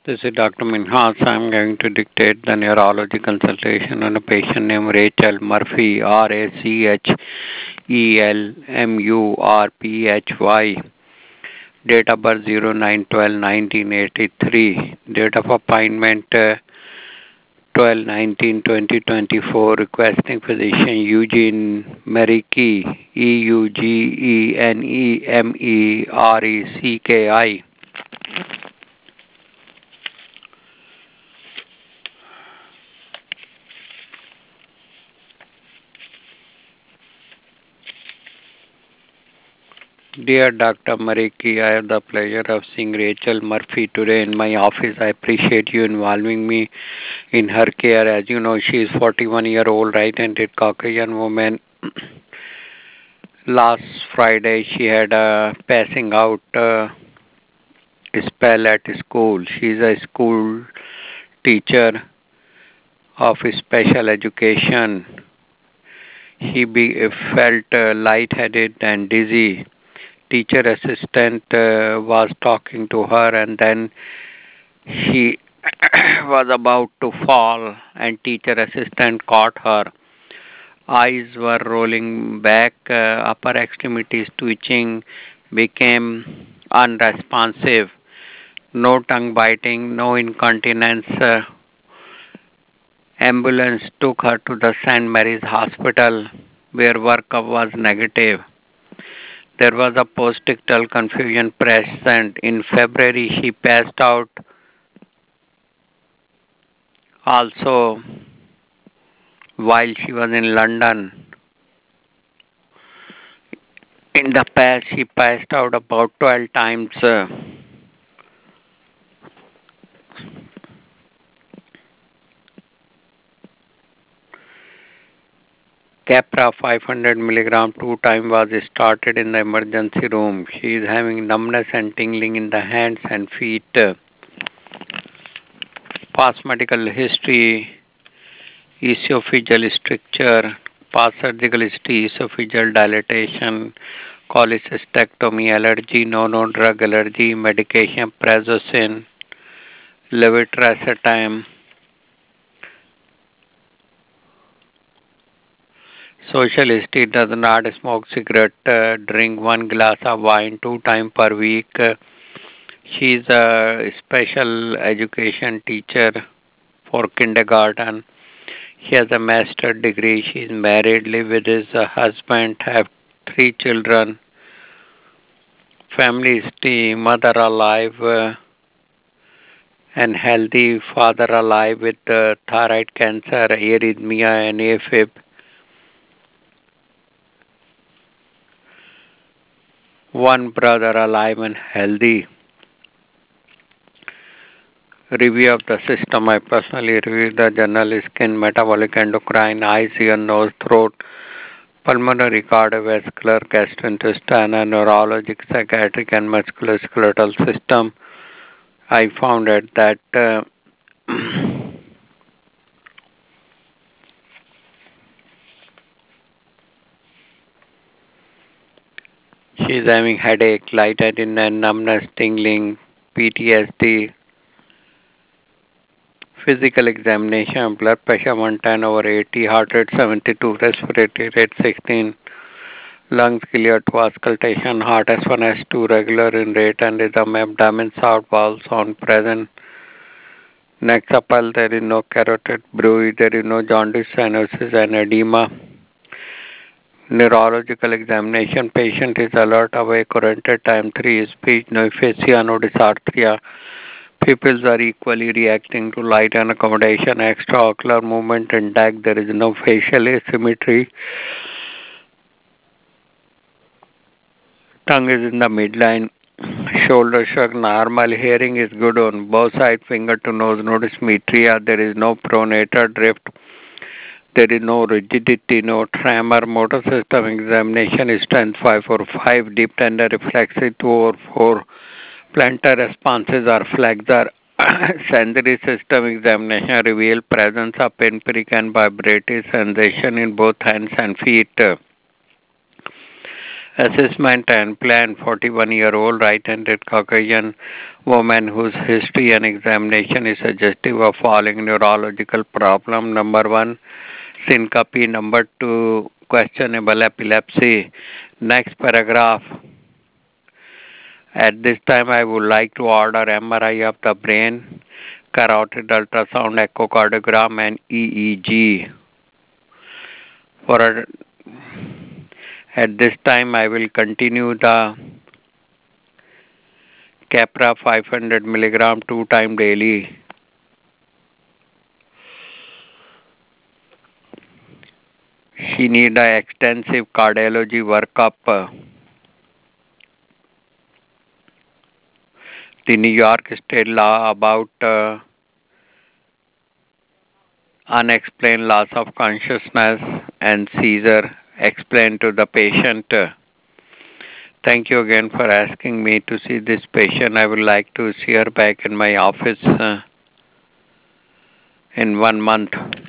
This is Dr. Minhas. I'm going to dictate the neurology consultation on a patient named Rachel Murphy, RACHELMURPHY. Date of birth 09/12/1983. Date of appointment 12/19/2024. Requesting physician Eugene Mericki, EUGENEMERECKI. Dear Dr. Mariki, I have the pleasure of seeing Rachel Murphy today in my office. I appreciate you involving me in her care. As you know, she is 41-year-old right-handed Caucasian woman. Last Friday, she had a passing out spell at school. She is a school teacher of special education. She felt lightheaded and dizzy. Teacher assistant was talking to her, and then she was about to fall, and teacher assistant caught her. Eyes were rolling back, upper extremities twitching, became unresponsive. No tongue biting, no incontinence. Ambulance took her to the St. Mary's Hospital, where workup was negative. There was a postictal confusion present. In February, she passed out. Also, while she was in London, in the past, she passed out about 12 times. Capra 500 milligram 2 times was started in the emergency room. She is having numbness and tingling in the hands and feet. Past medical history, esophageal stricture, past surgical history, esophageal dilatation, cholecystectomy, allergy, no drug allergy, medication, prazosin, levetiracetam. Social history: does not smoke cigarette, drink 1 glass of wine 2 times per week. She is a special education teacher for kindergarten. He has a master's degree. She is married, live with his husband, have 3 children. Family history: mother alive and healthy, father alive with thyroid cancer, arrhythmia, and AFib. One brother alive and healthy. Review of the system: I personally reviewed the journal skin, metabolic, endocrine, eyes, ear, nose, throat, pulmonary, cardiovascular, gastrointestinal, neurologic, psychiatric, and musculoskeletal system. I found out that she is having headache, lightheadedness, numbness, tingling, PTSD. Physical examination: blood pressure 110/80, heart rate 72, respiratory rate 16, lungs clear to auscultation, heart S1, S2 regular in rate and rhythm, abdomen soft, bowel sound present. Next upper, there is no carotid bruit, there is no jaundice, cyanosis, and edema. Neurological examination: patient is alert, awake, oriented, time 3, speech, no aphasia, no dysarthria. Pupils are equally reacting to light and accommodation, extraocular movement intact, there is no facial asymmetry. Tongue is in the midline, shoulder shrug, normal, hearing is good on both sides, finger to nose, no dysmetria, there is no pronator drift, there is no rigidity, no tremor. Motor system examination is strength 5/5, deep tender reflexive 2/4, plantar responses are flexor. Sensory system examination reveal presence of pinprick and vibratory sensation in both hands and feet. Assessment and plan 41-year-old right-handed Caucasian woman whose history and examination is suggestive of following neurological problem. Number one, syncope. Number two, questionable epilepsy. Next paragraph. At this time, I would like to order MRI of the brain, carotid ultrasound, echocardiogram, and EEG. For at this time, I will continue the Capra 500 milligram 2 times daily. She need a extensive cardiology workup. The New York State law about unexplained loss of consciousness and seizure explained to the patient. Thank you again for asking me to see this patient. I would like to see her back in my office in 1 month.